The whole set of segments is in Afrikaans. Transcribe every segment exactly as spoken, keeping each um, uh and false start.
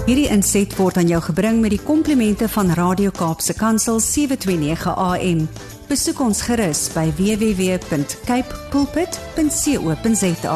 Hierdie inset word aan jou gebring met die komplimente van Radio Kaapse Kansel sewe twee nege A M. Besoek ons gerus by w w w punt cape pulpit punt co punt za.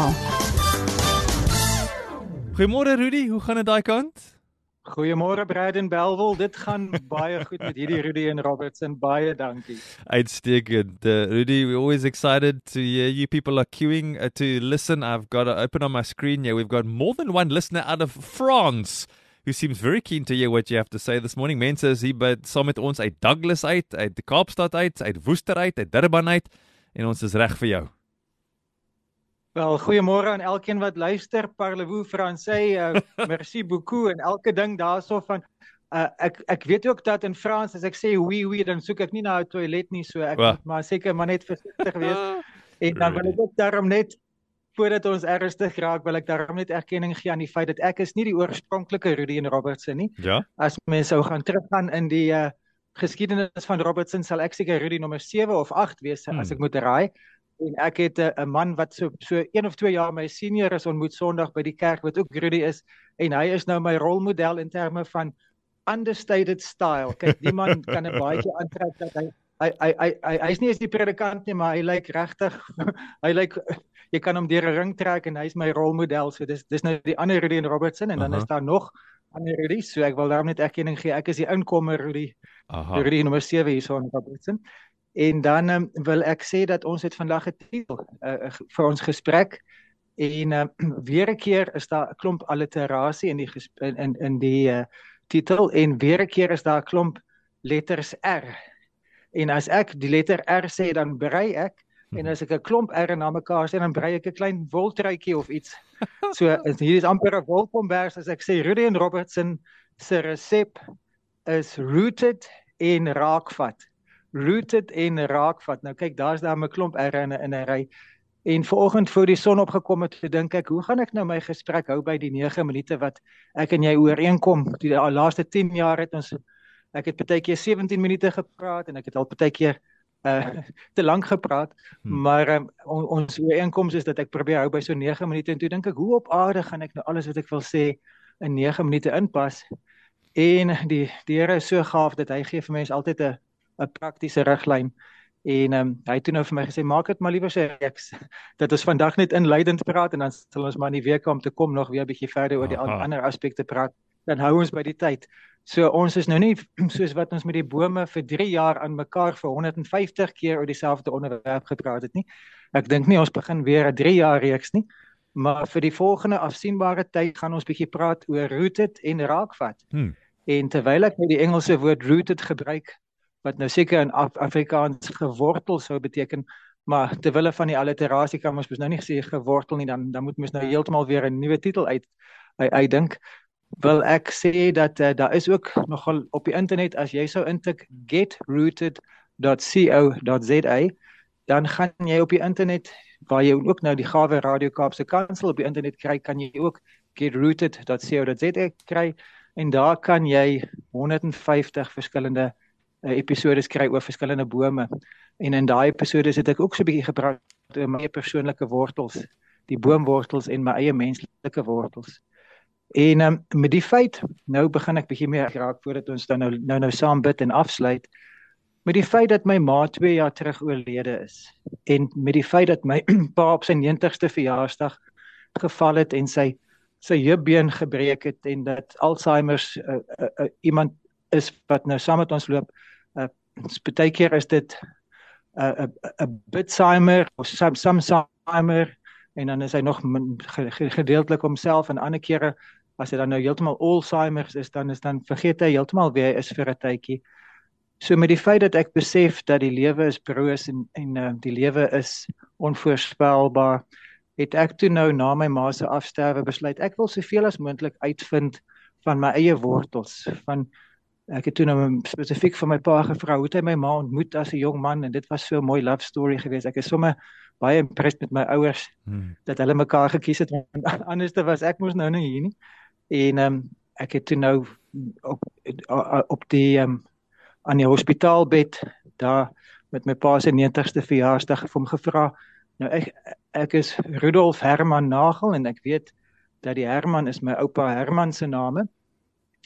Goeiemôre Rudy, hoe gaan dit daai kant? Goeiemôre Braden Belwel, dit gaan baie goed met hierdie Rudy en Robertson, baie dankie. Uitstekend. Uh, Rudy, we're always excited to hear you people are queuing uh, to listen. I've got to open on my screen here. We've got more than one listener out of France who seems very keen to hear what you have to say this morning. Mense is hier by saam met ons uit Douglas uit, uit Kaapstad uit, uit Woester uit, uit Durban uit en ons is reg vir jou. Wel, goeiemôre aan elkeen wat luister. Parlez-vous français, uh, merci beaucoup en elke ding daarso van uh, ek ek weet ook dat in Frans as ek sê oui oui dan soek ek nie na 'n toilet nie, so ek Wow. moet maar seker maar net versigtig wees. En dan wil ek ook daarom net voordat ons ernstig raak, wil ek daarom net erkenning gee aan die feit dat ek is nie die oorspronklike Rudy en Robertson nie. Ja? As mense sou gaan teruggaan in die uh, geskiedenis van Robertson, sal ek seker Rudy nommer sewe of agt wees Hmm. as ek moet raai. En ek het 'n uh, man wat so so een of twee jaar my senior is ontmoet Sondag by die kerk wat ook Rudy is en hy is nou my rolmodel in terme van understated style. Kyk, die man kan 'n baadjie aantrek dat hy hy hy hy hy hy's nie eens die predikant nie, maar hy lyk regtig hy lyk jy kan hom deur 'n ring trek en hy's my rolmodel. So dis dis nou die ander Rudy en Robertson en dan Aha. is daar nog ander Rudy. So ek wil daarom net erkenning gee. Ek is die inkomer Rudy, Aha. Rudy nommer sewe hierso in Robertson. En dan um, wil ek sê dat ons het vandag 'n titel uh, vir ons gesprek en uh, weer 'n keer is daar 'n klomp alliterasie in die gesp- in in, in die uh, titel en weer 'n keer is daar 'n klomp letters R. En as ek die letter R sê dan brei ek en as ek 'n klomp R na mekaar sê dan brei ek 'n klein woltruitjie of iets. So hier is amper 'n wolkombers as ek sê Rudy en Robertson se resep is rooted en raakvat. Rooted en raakvat. Nou kyk, daar's daar 'n klomp R in 'n in 'n ry. En vanoggend voor die son opgekom het, te dink ek, hoe gaan ek nou my gesprek hou by die nege minute wat ek en jy ooreenkom? Die laaste tien jaar het ons ek het partykeer sewentien minute gepraat en ek het al partykeer uh, te lank gepraat, Hmm. maar um, on, ons ooreenkoms is dat ek probeer hou by so nege minute en toe dink ek, hoe op aarde gaan ek nou alles wat ek wil sê in nege minute inpas? En die die Here is so gaaf dat hy gee vir mense altyd 'n 'n praktiese riglyn. En um, hy het toe nou vir my gesê, maak dit maar liewer so 'n reeks, dat ons vandag net inleidend praat en dan sal ons maar in die week om te kom nog weer 'n bietjie verder oor die al- Aha. ander aspekte praat. Dan hou ons by die tyd. So ons is nou nie soos wat ons met die bome vir drie jaar aan mekaar vir honderd en vyftig keer oor dieselfde onderwerp gepraat het nie. Ek dink nie ons begin weer 'n drie jaar reeks nie, maar vir die volgende afsienbare tyd gaan ons bietjie praat oor rooted en raakvat. Hmm. En terwyl ek nou die Engelse woord rooted gebruik, wat nou seker in Af Afrikaans gewortel sou beteken, maar terwille van die alliterasie kan ons mos nou nie sê gewortel nie, dan dan moet mens nou heeltemal weer 'n nuwe titel uit uit uitdink. Wil ek sê dat uh, daar is ook nogal op die internet, as jy sou intik get rooted dot co dot za, dan gaan jy op die internet, waar jy ook nou die gawe Radio Kaapse Kansel op die internet kry, kan jy ook get rooted dot co dot za kry en daar kan jy honderd en vyftig verskillende uh, episodes kry oor verskillende bome. En in daai episodes het ek ook so 'n bietjie gepraat oor my eie persoonlike wortels, die boomwortels en my eie menslike wortels. En um, met die feit, nou begin ek bietjie meer raak voordat ons dan nou nou nou saam bid en afsluit. Met die feit dat my ma twee jaar terug oorlede is en met die feit dat my pa op sy negentigste verjaarsdag geval het en sy sy heupbeen gebreek het en dat Alzheimer's uh, uh, uh, iemand is wat nou saam met ons loop. Uh, partykeer is dit 'n uh, 'n uh, uh, Bitzheimer of some Samsheimer en dan is hy nog min- ge- ge- gedeeltelik homself en ander kere as hy dan nou heeltemal Alzheimer's is, dan is dan vergeet hy heeltemal wie hy is vir 'n tydjie. So met die feit dat ek besef dat die lewe is broos en en uh, die lewe is onvoorspelbaar, het ek toe nou na my ma se afsterwe besluit ek wil soveel as moontlik uitvind van my eie wortels, van ek het toe nou spesifiek vir my pa gevra hoe het hy my ma ontmoet as 'n jong man en dit was so 'n mooi love story geweest. Ek is sommer baie impressed met my ouers Hmm. dat hulle mekaar gekies het, want anders was ek mos nou nie hier nie. En um, ek het toe nou op op die um, aan die hospitaalbed daar met my pa se negentigste verjaarsdag vir hom gevra. Nou ek ek is Rudolf Herman Nagel en ek weet dat die Herman is my oupa Herman se name.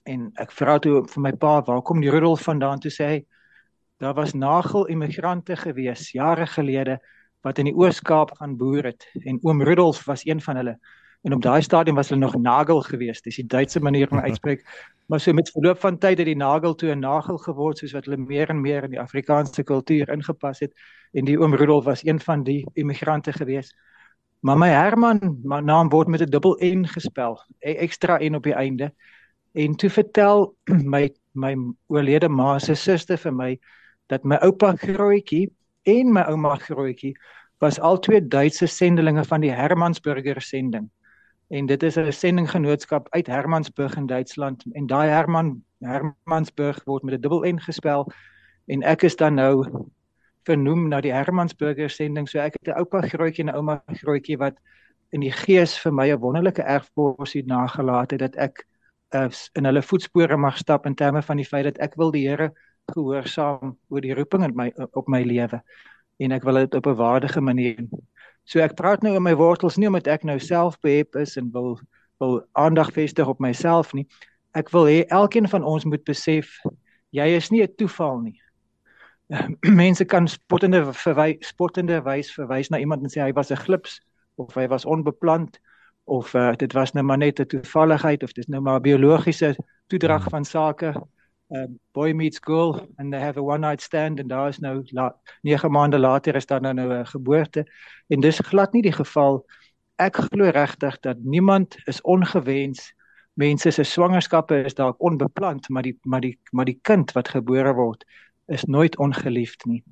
En ek vra toe vir my pa, waar kom die Rudolf vandaan? Toe sê hy, daar was nagel-immigrante gewees, jare gelede, wat in die Oos-Kaap gaan boer het. En oom Rudolf was een van hulle. En op daai stadium was hulle nog nagel gewees. Dis die Duitse manier van uitspreek. Maar so met verloop van tyd het die nagel toe 'n nagel geword, soos wat hulle meer en meer in die Afrikaanse kultuur ingepas het. En die oom Rudolf was een van die immigrante gewees. Maar my Herman, my naam word met 'n dubbel N gespel, 'n ekstra N op die einde. En toe vertel my my oorlede ma se suster vir my dat my oupa Grootjie en my ouma Grootjie was albei Duitse sendelinge van die Hermannsburger sending. En dit is 'n sendinggenootskap uit Hermannsburg in Duitsland. En daai Herman Hermannsburg word met 'n dubbel N gespel. En ek is dan nou vernoem na die Hermannsburger sending. So ek het 'n oupa Grootjie en 'n ouma Grootjie wat in die gees vir my 'n wonderlike erfborsie nagelaat het, dat ek uh, in hulle voetspore mag stap in terme van die feit dat ek wil die Here gehoorsaam oor die roeping in my, op my lewe. En ek wil dit op 'n waardige manier doen. So ek praat nou oor my wortels nie omdat ek nou self behep is en wil wil aandag vestig op myself nie. Ek wil hê elkeen van ons moet besef, jy is nie 'n toeval nie. Mense kan spottende verwy, spottende wys verwys na iemand en sê hy was 'n glips of hy was onbeplant of uh, dit was nou maar net 'n toevalligheid of dit is nou maar 'n biologiese toedrag van sake. Uh, boy meets girl and they have a one night stand en daar is nou la, nege maande later is daar nou 'n nou geboorte en dis glad nie die geval. Ek glo regtig dat niemand is ongewens. Mense se swangerskappe is dalk onbeplant, maar die maar die maar die kind wat gebore word is nooit ongeliefd nie.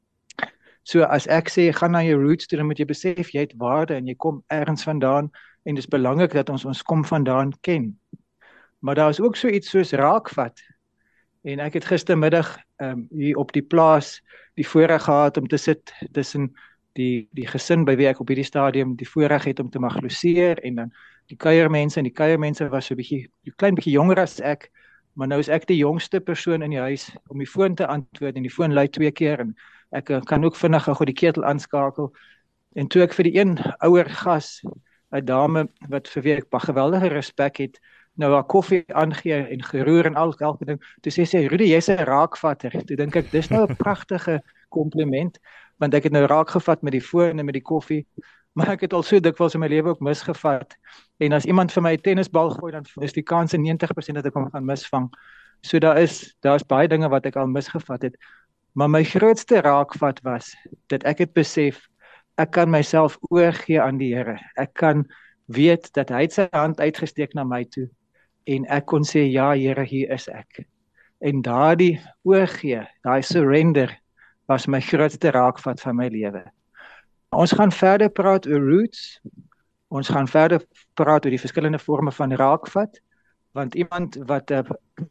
So as ek sê gaan na jou roots toe, dan moet jy besef jy het waarde en jy kom ergens vandaan en dit is belangrik dat ons ons kom vandaan ken. Maar daar is ook so iets soos raakvat. En ek het gistermiddag um, hier op die plaas die voorreg gehad om te sit tussen die die gesin by wie ek op hierdie stadium die voorreg het om te mag loseer en dan die kuiermense en die kuiermense was so 'n bietjie 'n klein bietjie jonger as ek, maar nou is ek die jongste persoon in die huis om die foon te antwoord en die foon lui twee keer en ek uh, kan ook vinnig gou die ketel aanskakel. En toe ek vir die een ouer gas, 'n dame wat vir wie ek baie geweldige respek het, nou haar koffie aangee en geroer en al elke ding. Toe sê sy, Rudy, jy's 'n raakvatter. Toe dink ek, dis nou 'n pragtige kompliment, want ek het nou raak gevat met die foon en met die koffie, maar ek het al so dikwels in my lewe ook misgevat. En as iemand vir my 'n tennisbal gooi, dan is die kans negentig persent dat ek hom gaan misvang. So daar is daar's baie dinge wat ek al misgevat het. Maar my grootste raakvat was dat ek het besef ek kan myself oorgee aan die Here. Ek kan weet dat hy sy hand uitgesteek na my toe en ek kon sê ja Here, hier is ek. En daardie oorgee, daai surrender was my grootste raakvat van my lewe. Ons gaan verder praat oor roots. Ons gaan verder praat oor die verskillende forme van raakvat, want iemand wat 'n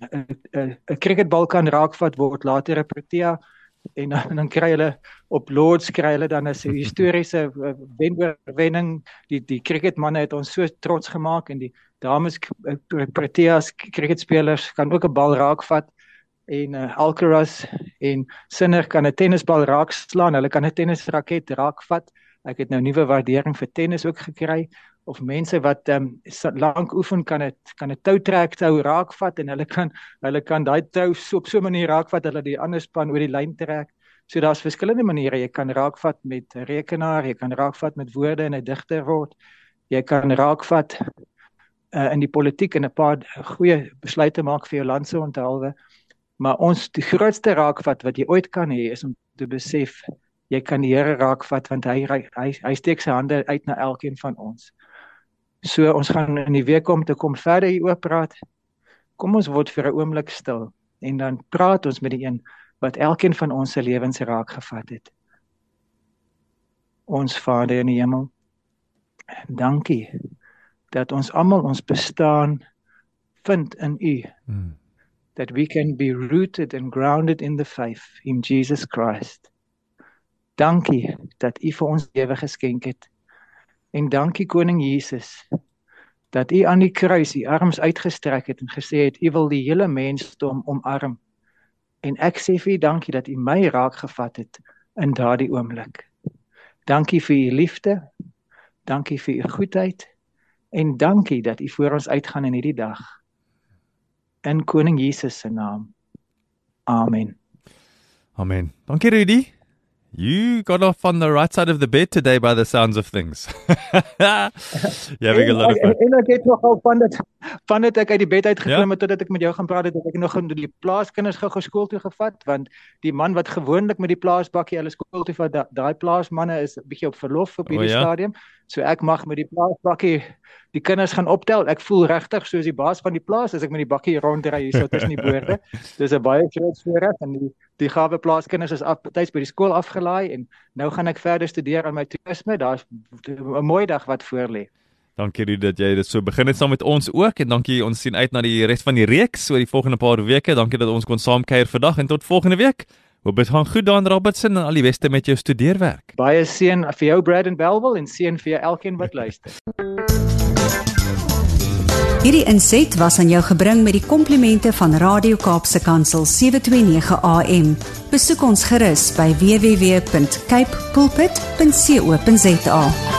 'n 'n cricketbal kan raakvat word later 'n Protea en dan, dan kry hulle op Lords kry hulle dan 'n historiese wen-oorwinning. Die die cricketmanne het ons so trots gemaak en die dames Proteas cricketspelers kan ook 'n bal raakvat en uh, Alcaraz en Sinner kan 'n tennisbal raakslaan. Hulle kan 'n tennisraket raakvat. Ek het nou nuwe waardering vir tennis ook gekry. Of mense wat um, lank oefen kan het kan 'n toutrek tou raakvat en hulle kan hulle kan daai tou so op so 'n manier raakvat dat hulle die ander span oor die lyn trek. So daar's verskillende maniere. Jy kan raakvat met 'n rekenaar, jy kan raakvat met woorde en 'n digter word. Jy kan raakvat uh, in die politiek en 'n paar goeie besluite maak vir jou land se onthaalwe. Maar ons die grootste raakvat wat jy ooit kan hê is om te besef jy kan die Here raakvat want hy hy hy steek sy hande uit na elkeen van ons. So ons gaan in die week om te kom verder hieroor praat. Kom ons word vir 'n oomblik stil en dan praat ons met die een wat elkeen van ons se lewens raak gevat het. Ons Vader in die hemel, dankie dat ons almal ons bestaan vind in U. Hmm. That we can be rooted and grounded in the faith in Jesus Christ. Dankie dat U vir ons lewe geskenk het. En dankie Koning Jesus, dat U aan die kruis U arms uitgestrek het en gesê het, U wil die hele mensdom omarm. En ek sê vir U dankie dat U my raak gevat het in daardie oomblik. Dankie vir U liefde, dankie vir U goedheid, en dankie dat U voor ons uitgaan in hierdie dag. in Koning Jesus se naam. Amen. Amen. Dankie Rudy. You got off on the right side of the bed today by the sounds of things. You're having a lot of fun. En, en ek het nogal van dit van dit ek uit die bed uitgeklim het totdat ek met jou gaan praat het, het ek nog in die plaaskinders gou skool toe gevat, want die man wat gewoonlik met die plaasbakkie hulle skool toe vat, da, daai plaasmanne is 'n bietjie op verlof op hierdie oh, ja? stadium. So ek mag met die plaasbakkie die kinders gaan optel. Ek voel regtig soos die baas van die plaas as ek met die bakkie rondry hier so tussen die boorde. Dis 'n baie groot voorreg en die die gawe plaaskinders is af tyds by die skool afgelaai en nou gaan ek verder studeer aan my toerisme. Daar's 'n mooi dag wat voor lê. Dankie Rudy dat jy dit so begin het saam met ons ook en dankie, ons sien uit na die res van die reeks oor die volgende paar weke. Dankie dat ons kon saamkuier vandag en tot volgende week. Hoop dit gaan goed Dan Robertson en al die beste met jou studeerwerk. Baie seën vir jou Braden Belwel en seën vir jou elkeen wat luister. Hierdie inset was aan jou gebring met die komplimente van Radio Kaapse Kansel sewe twee nege A M. Besoek ons gerus by w w w punt cape pulpit punt co punt za.